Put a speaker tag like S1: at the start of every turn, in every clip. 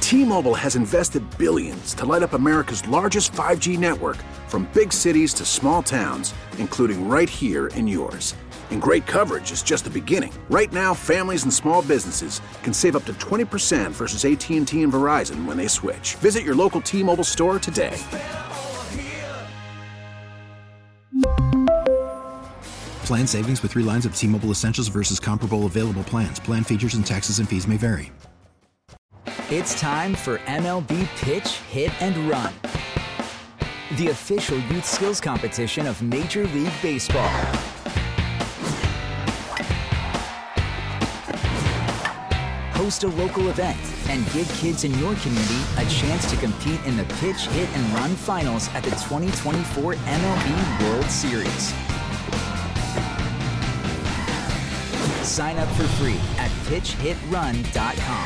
S1: T-Mobile has invested billions to light up America's largest 5G network, from big cities to small towns, including right here in yours. And great coverage is just the beginning. Right now, families and small businesses can save up to 20% versus AT&T and Verizon when they switch. Visit your local T-Mobile store today.
S2: Plan savings with 3 lines of T-Mobile Essentials versus comparable available plans. Plan features and taxes and fees may vary.
S3: It's time for MLB Pitch, Hit, and Run, the official youth skills competition of Major League Baseball. Host a local event and give kids in your community a chance to compete in the Pitch, Hit, and Run finals at the 2024 MLB World Series. Sign up for free at pitchhitrun.com.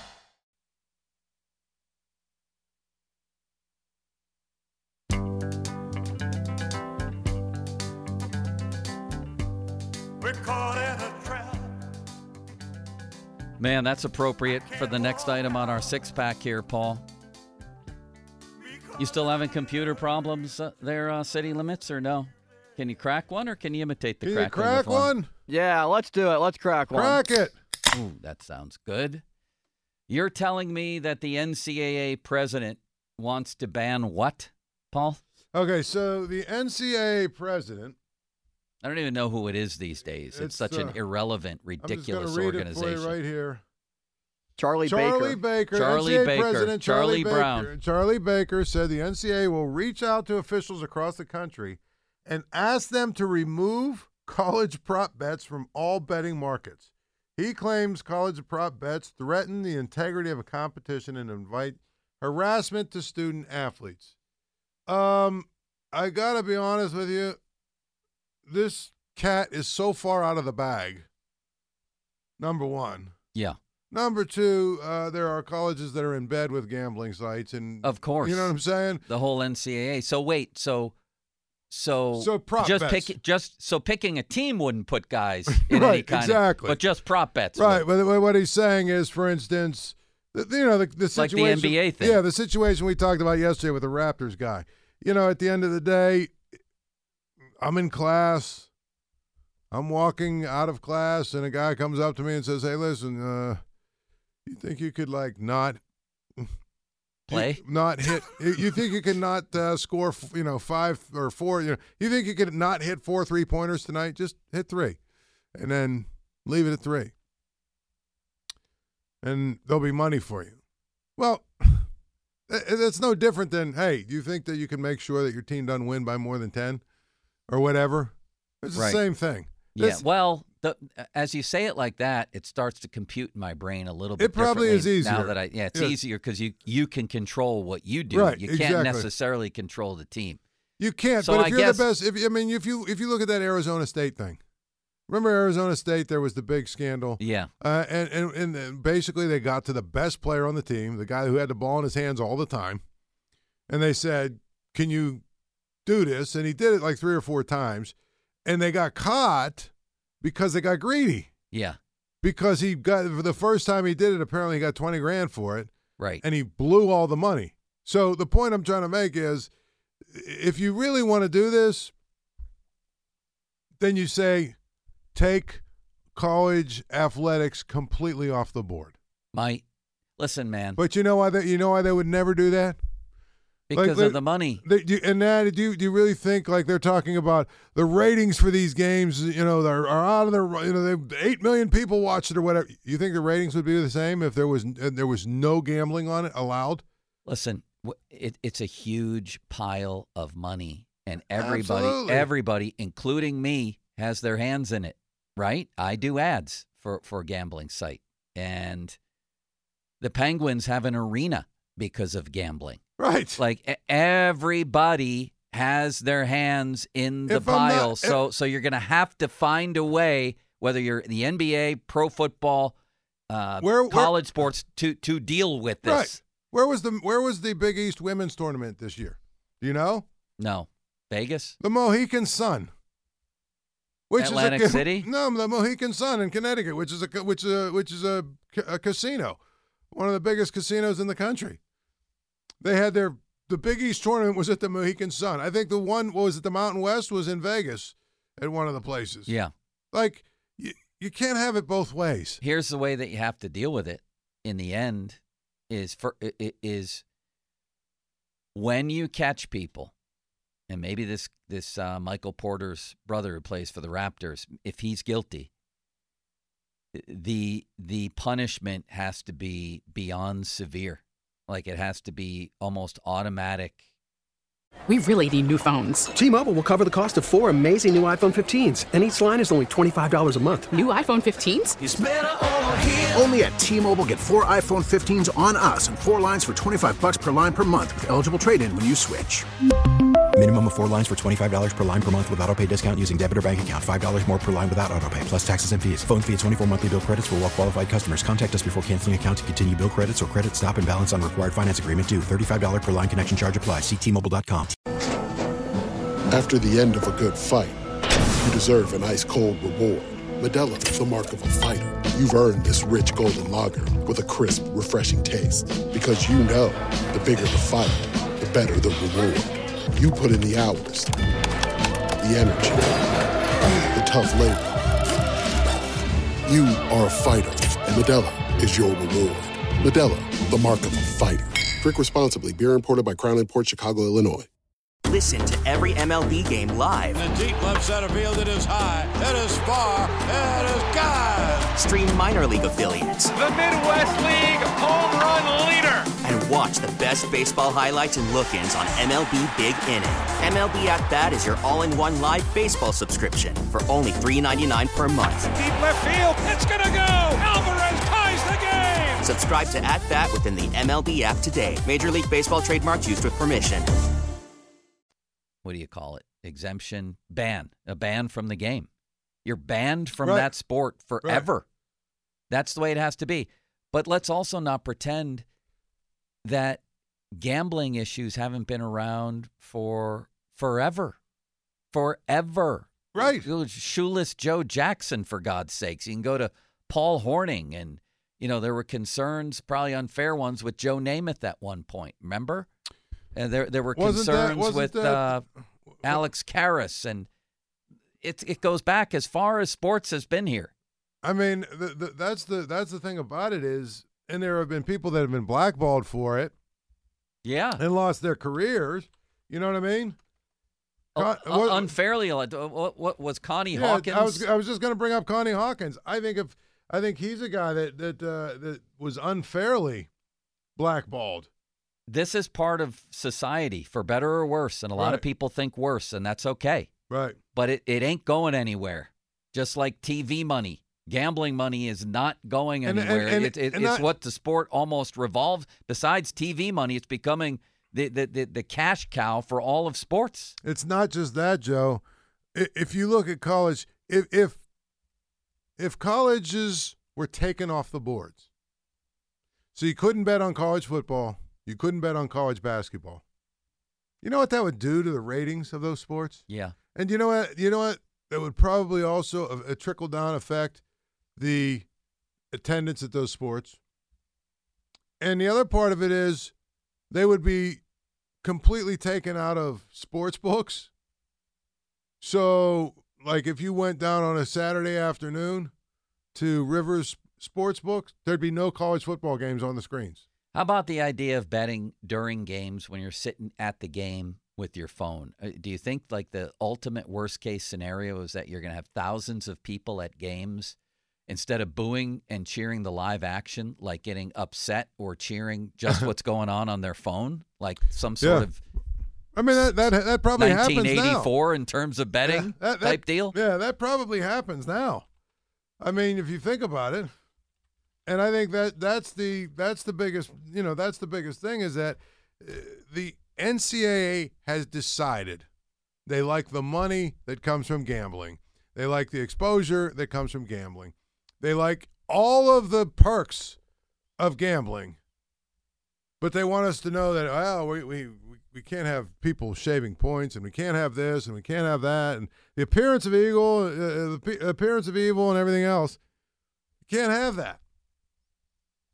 S4: Man, that's appropriate for the next item on our six-pack here, Paul. You still having computer problems there, City Limits, or no? Can you crack one, or can you imitate the crack?
S5: Can you crack one?
S6: Yeah, let's do it. Let's crack one.
S5: Crack it.
S4: Ooh, that sounds good. You're telling me that the NCAA president wants to ban what, Paul?
S5: Okay, so the NCAA president.
S4: I don't even know who it is these days. It's such an irrelevant, ridiculous organization.
S5: I'm just going to read it for you right here.
S6: Charlie
S5: Baker.
S4: Charlie
S5: NCAA
S4: Baker.
S5: President
S4: Charlie
S5: Baker.
S4: Brown.
S5: Charlie Baker said the NCAA will reach out to officials across the country and ask them to remove college prop bets from all betting markets. He claims college prop bets threaten the integrity of a competition and invite harassment to student athletes. I got to be honest with you. This cat is so far out of the bag, number one.
S4: Yeah.
S5: Number two, there are colleges that are in bed with gambling sites. And
S4: of course.
S5: You know what I'm saying?
S4: The whole NCAA. So wait, so
S5: prop bets.
S4: Picking a team wouldn't put guys in
S5: right,
S4: any kind
S5: exactly.
S4: but just prop bets.
S5: Right. But what he's saying is, for instance, the situation.
S4: Like the NBA thing.
S5: Yeah, the situation we talked about yesterday with the Raptors guy. You know, at the end of the day, I'm in class. I'm walking out of class, and a guy comes up to me and says, "Hey, listen, you think you could not
S4: play,
S5: not hit? You think you could not score, 5 or 4? You think you could not hit 4 3-pointers tonight? Just hit 3, and then leave it at 3, and there'll be money for you." Well, it's no different than, hey, do you think that you can make sure that your team doesn't win by more than 10 or whatever? It's the same thing.
S4: Yeah, well, as you say it like that, it starts to compute in my brain a little bit.
S5: It probably is easier.
S4: Now that it's easier because you can control what you do.
S5: Right,
S4: you can't necessarily control the team.
S5: You can't,
S4: so
S5: but if you're the best, if you look at that Arizona State thing, remember Arizona State, there was the big scandal.
S4: Yeah.
S5: And basically they got to the best player on the team, the guy who had the ball in his hands all the time, and they said, "Can you do this?" And he did it like 3 or 4 times. And they got caught because they got greedy.
S4: Yeah.
S5: Because he got, for the first time he did it, apparently he got $20,000 for it.
S4: Right.
S5: And he blew all the money. So the point I'm trying to make is, if you really want to do this, then you say, take college athletics completely off the board.
S4: Listen, man.
S5: But you know why they would never do that?
S4: Because of the money.
S5: Do you really think like they're talking about the ratings for these games, are out of their, 8 million people watched it or whatever. You think the ratings would be the same if there was no gambling on it allowed?
S4: Listen, it's a huge pile of money, and everybody, including me, has their hands in it, right? I do ads for a gambling site, and the Penguins have an arena because of gambling.
S5: Right.
S4: Like everybody has their hands in the pile. So you're going to have to find a way, whether you're the NBA, pro football, college sports, to deal with this.
S5: Right. Where was the Big East women's tournament this year? Do you know?
S4: No. Vegas?
S5: The Mohegan Sun.
S4: Atlantic City?
S5: No, the Mohegan Sun in Connecticut, which is a casino. one of the biggest casinos in the country. They had the Big East tournament was at the Mohegan Sun. I think the one was at the Mountain West was in Vegas at one of the places.
S4: Yeah.
S5: Like, you can't have it both ways.
S4: Here's the way that you have to deal with it in the end is when you catch people, and maybe this Michael Porter's brother who plays for the Raptors, if he's guilty, the punishment has to be beyond severe. Like, it has to be almost automatic.
S7: We really need new phones.
S8: T-Mobile will cover the cost of 4 amazing new iPhone 15s, and each line is only $25 a month.
S7: New iPhone 15s?
S1: It's better over here. Only at T-Mobile, get 4 iPhone 15s on us and 4 lines for $25 per line per month with eligible trade-in when you switch.
S2: Minimum of 4 lines for $25 per line per month with autopay discount using debit or bank account. $5 more per line without autopay, plus taxes and fees. Phone fee at 24 monthly bill credits for well-qualified customers. Contact us before canceling account to continue bill credits or credit stop and balance on required finance agreement due. $35 per line connection charge applies. See T-Mobile.com.
S9: After the end of a good fight, you deserve an ice-cold reward. Modelo is the mark of a fighter. You've earned this rich golden lager with a crisp, refreshing taste. Because you know, the bigger the fight, the better the reward. You put in the hours, the energy, the tough labor. You are a fighter, and Modelo is your reward. Modelo, the mark of a fighter. Drink responsibly. Beer imported by Crown Imports, Chicago, Illinois.
S10: Listen to every MLB game live.
S11: In the deep left center field, it is high, it is far, it is God.
S10: Stream minor league affiliates.
S12: The Midwest League home run leader.
S10: And watch the best baseball highlights and look-ins on MLB Big Inning. MLB At Bat is your all-in-one live baseball subscription for only $3.99 per month.
S12: Deep left field, it's gonna go. Alvarez ties the game.
S10: Subscribe to At Bat within the MLB app today. Major League Baseball trademarks used with permission.
S4: What do you call it? Exemption, ban, a ban from the game. You're banned from that sport forever. Right. That's the way it has to be. But let's also not pretend that gambling issues haven't been around for forever. Forever.
S5: Right.
S4: Shoeless Joe Jackson, for God's sakes. You can go to Paul Hornung, and, there were concerns, probably unfair ones, with Joe Namath at one point. Remember? And there were concerns with Alex Karras, and it goes back as far as sports has been here.
S5: I mean, that's the thing about it is, and there have been people that have been blackballed for it, and lost their careers. You know what I mean?
S4: Unfairly. What was Connie Hawkins?
S5: I was just going to bring up Connie Hawkins. I think he's a guy that was unfairly blackballed.
S4: This is part of society, for better or worse, and a lot of people think worse, and that's okay.
S5: Right.
S4: But it ain't going anywhere. Just like TV money. Gambling money is not going anywhere. It's what the sport almost revolves. Besides TV money, it's becoming the cash cow for all of sports.
S5: It's not just that, Joe. If you look at college, if colleges were taken off the boards, so you couldn't bet on college football, you couldn't bet on college basketball. You know what that would do to the ratings of those sports?
S4: Yeah.
S5: And you know what? That would probably also a trickle-down affect the attendance at those sports. And the other part of it is they would be completely taken out of sports books. So, like, if you went down on a Saturday afternoon to Rivers Sportsbooks, there'd be no college football games on the screens.
S4: How about the idea of betting during games when you're sitting at the game with your phone? Do you think, like, the ultimate worst-case scenario is that you're going to have thousands of people at games, instead of booing and cheering the live action, like getting upset or cheering just what's going on their phone, like some sort of
S5: I mean, that probably happens now.
S4: 1984 in terms of betting type deal?
S5: Yeah, that probably happens now. I mean, if you think about it. And I think that's the biggest, that's the biggest thing is that the NCAA has decided they like the money that comes from gambling. They like the exposure that comes from gambling. They like all of the perks of gambling. But they want us to know that, we can't have people shaving points, and we can't have this, and we can't have that, and the appearance of evil and everything else. You can't have that.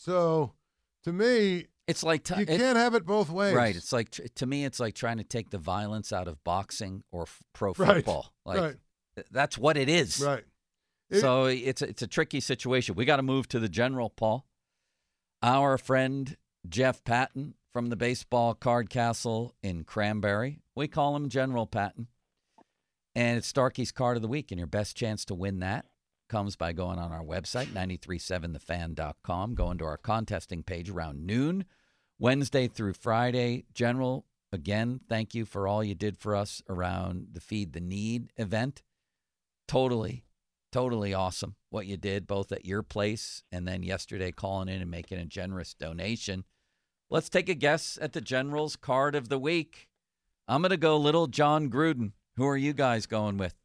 S5: So, to me,
S4: it's like
S5: you can't have it both ways.
S4: Right. It's like, to me, it's like trying to take the violence out of boxing or pro football. Like, that's what it is.
S5: Right.
S4: So it's a tricky situation. We got to move to the general, Paul. Our friend Jeff Patton from the Baseball Card Castle in Cranberry. We call him General Patton. And it's Starkey's Card of the Week, and your best chance to win that comes by going on our website, 937thefan.com, going to our contesting page around noon, Wednesday through Friday. General, again, thank you for all you did for us around the Feed the Need event. Totally awesome what you did, both at your place and then yesterday calling in and making a generous donation. Let's take a guess at the General's Card of the Week. I'm going to go little John Gruden. Who are you guys going with?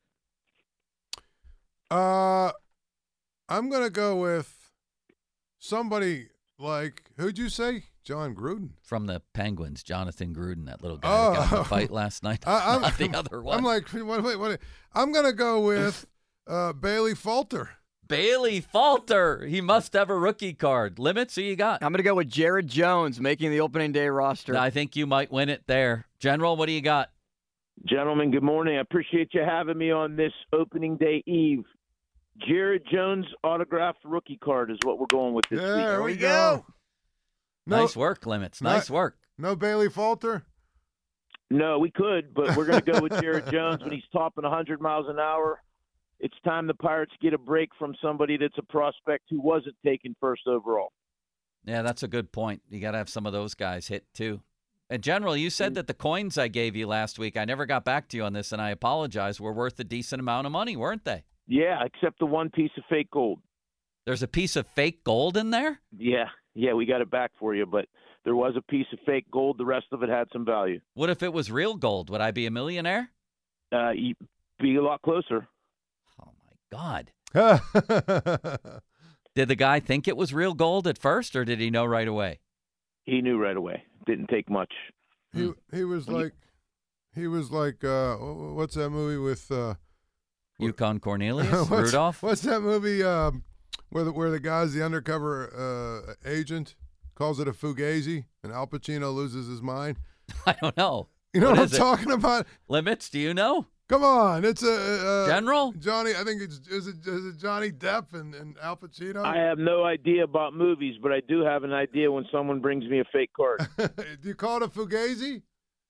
S5: I'm going to go with somebody like, who'd you say? John Gruden?
S4: From the Penguins, Jonathan Gruden, that little guy that got in a fight last night. Not the other one.
S5: I'm like, wait. I'm going to go with Bailey Falter.
S4: Bailey Falter. He must have a rookie card. Limits, who you got?
S6: I'm going to go with Jared Jones making the opening day roster.
S4: I think you might win it there. General, what do you got?
S13: Gentlemen, good morning. I appreciate you having me on this opening day eve. Jared Jones autographed rookie card is what we're going with this week.
S5: There we go.
S4: Nice work, Limits. Nice work.
S5: No Bailey Falter?
S13: No, we could, but we're going to go with Jared Jones when he's topping 100 miles an hour. It's time the Pirates get a break from somebody that's a prospect who wasn't taken first overall.
S4: Yeah, that's a good point. You got to have some of those guys hit, too. And, General, you said that the coins I gave you last week, I never got back to you on this, and I apologize, were worth a decent amount of money, weren't they?
S13: Yeah, except the one piece of fake gold.
S4: There's a piece of fake gold in there?
S13: Yeah, we got it back for you, but there was a piece of fake gold. The rest of it had some value.
S4: What if it was real gold? Would I be a millionaire?
S13: You'd be a lot closer.
S4: Oh, my God. Did the guy think it was real gold at first, or did he know right away?
S13: He knew right away. Didn't take much.
S5: He was like, what's that movie with
S4: Yukon Cornelius? Rudolph?
S5: What's that movie where the guy's the undercover agent, calls it a fugazi, and Al Pacino loses his mind?
S4: I don't know.
S5: You know what I'm talking about?
S4: Limits, do you know?
S5: Come on, it's a
S4: General
S5: Johnny. I think is it Johnny Depp and Al Pacino.
S13: I have no idea about movies, but I do have an idea when someone brings me a fake card.
S5: Do you call it a fugazi?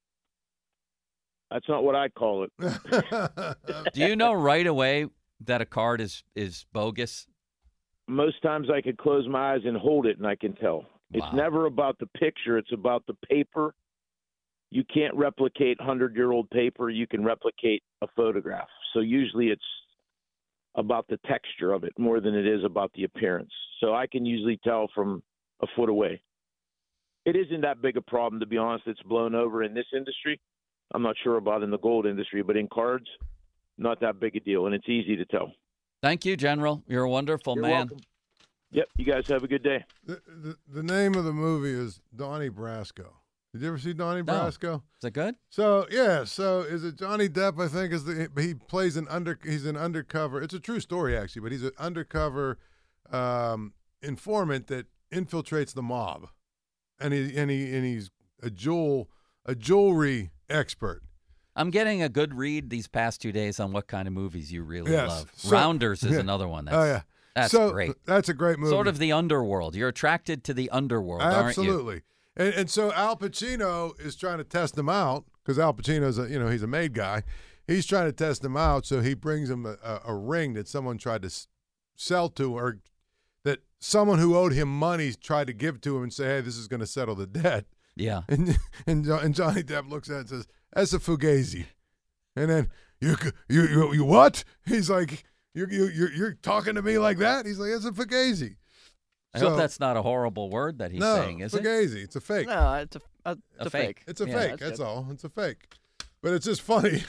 S13: That's not what I call it.
S4: Do you know right away that a card is bogus?
S13: Most times I could close my eyes and hold it, and I can tell. Wow. It's never about the picture; it's about the paper. You can't replicate 100-year-old paper. You can replicate a photograph. So usually it's about the texture of it more than it is about the appearance. So I can usually tell from a foot away. It isn't that big a problem, to be honest. It's blown over in this industry. I'm not sure about in the gold industry, but in cards, not that big a deal, and it's easy to tell.
S4: Thank you, General. You're a wonderful man.
S13: Welcome. Yep, you guys have a good day.
S5: The name of the movie is Donnie Brasco. Did you ever see Donnie Brasco?
S4: No. Is it good?
S5: So is it Johnny Depp? I think he plays he's an undercover. It's a true story actually, but he's an undercover informant that infiltrates the mob, and he's a jewelry expert.
S4: I'm getting a good read these past 2 days on what kind of movies you really love. Rounders is another one. That's great.
S5: That's a great movie.
S4: Sort of the underworld. You're attracted to the underworld, aren't you?
S5: Absolutely. And so Al Pacino is trying to test him out because Al Pacino's he's a made guy. He's trying to test him out, so he brings him a ring that someone tried to sell to, or that someone who owed him money tried to give to him and say, "Hey, this is going to settle the debt."
S4: Yeah.
S5: And Johnny Depp looks at it and says, "That's a fugazi." And then you what? He's like, "You're talking to me like that?" He's like, "It's a fugazi."
S4: I hope that's not a horrible word that he's saying, is
S5: fugazi.
S4: it?
S5: It's a fake.
S6: No, it's a fake.
S5: It's a fake. That's all. It's a fake. But it's just funny.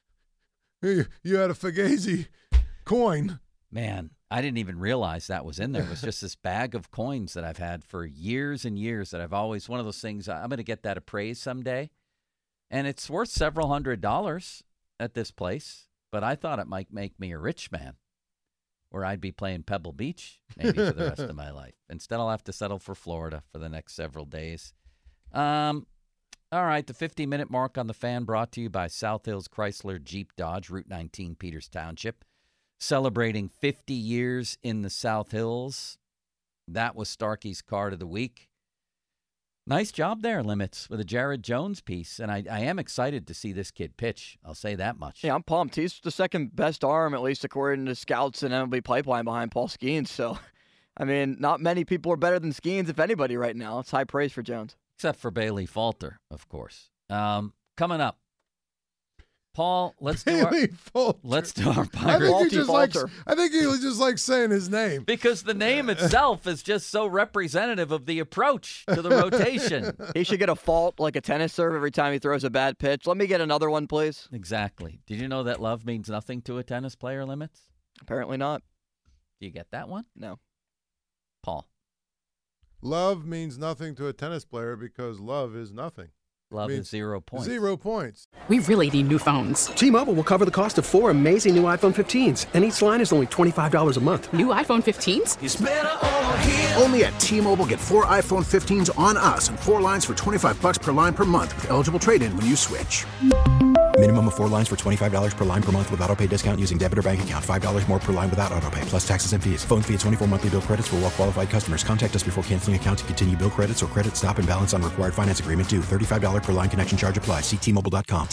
S5: You had a fugazi coin.
S4: Man, I didn't even realize that was in there. It was just this bag of coins that I've had for years and years that I've always, one of those things, I'm going to get that appraised someday. And it's worth several $100s at this place, but I thought it might make me a rich man. where I'd be playing Pebble Beach maybe for the rest of my life. Instead, I'll have to settle for Florida for the next several days. All right, the 50-minute mark on the Fan brought to you by South Hills Chrysler Jeep Dodge, Route 19, Peters Township. Celebrating 50 years in the South Hills. That was Starkey's Card of the Week. Nice job there, Limits, with a Jared Jones piece. And I am excited to see this kid pitch. I'll say that much.
S6: Yeah, I'm pumped. He's the second best arm, at least according to scouts and MLB Pipeline, behind Paul Skeens. So, I mean, not many people are better than Skeens, if anybody, right now. It's high praise for Jones.
S4: Except for Bailey Falter, of course. Coming up, Paul, let's do our Pirates.
S5: I think he just like saying his name.
S4: Because the name itself is just so representative of the approach to the rotation.
S6: He should get a fault like a tennis serve every time he throws a bad pitch. Let me get another one, please.
S4: Exactly. Did you know that love means nothing to a tennis player, Limits?
S6: Apparently not.
S4: Do you get that one?
S6: No.
S4: Paul.
S5: Love means nothing to a tennis player because love is nothing.
S4: Love is 0 points.
S5: 0 points.
S7: We really need new phones.
S8: T-Mobile will cover the cost of 4 amazing new iPhone 15s, and each line is only $25 a month.
S7: New iPhone 15s?
S1: It's better over here. Only at T-Mobile, get 4 iPhone 15s on us and 4 lines for $25 per line per month with eligible trade-in when you switch.
S2: Minimum of 4 lines for $25 per line per month with auto-pay discount using debit or bank account. $5 more per line without auto-pay, plus taxes and fees. Phone fee at 24 monthly bill credits for well-qualified customers. Contact us before canceling account to continue bill credits or credit stop and balance on required finance agreement due. $35 per line connection charge applies. See T-Mobile.com.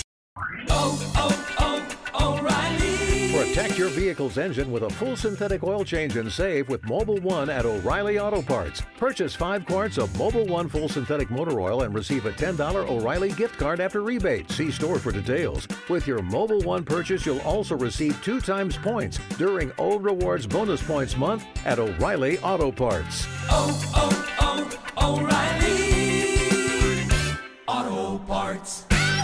S14: O'Reilly. Protect your vehicle's engine with a full synthetic oil change and save with Mobil 1 at O'Reilly Auto Parts. Purchase 5 quarts of Mobil 1 full synthetic motor oil and receive a $10 O'Reilly gift card after rebate. See store for details. With your Mobil 1 purchase, you'll also receive 2 times points during O Rewards Bonus Points Month at O'Reilly Auto Parts.
S15: O'Reilly Auto Parts.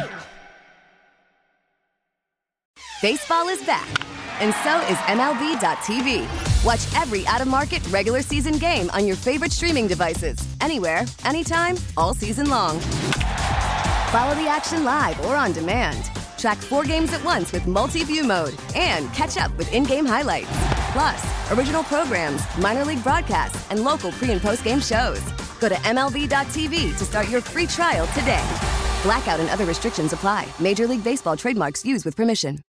S16: Baseball is back, and so is MLB.tv. Watch every out-of-market regular season game on your favorite streaming devices, anywhere, anytime, all season long. Follow the action live or on demand. Track 4 games at once with multi-view mode and catch up with in-game highlights. Plus, original programs, minor league broadcasts, and local pre- and post-game shows. Go to MLB.tv to start your free trial today. Blackout and other restrictions apply. Major League Baseball trademarks used with permission.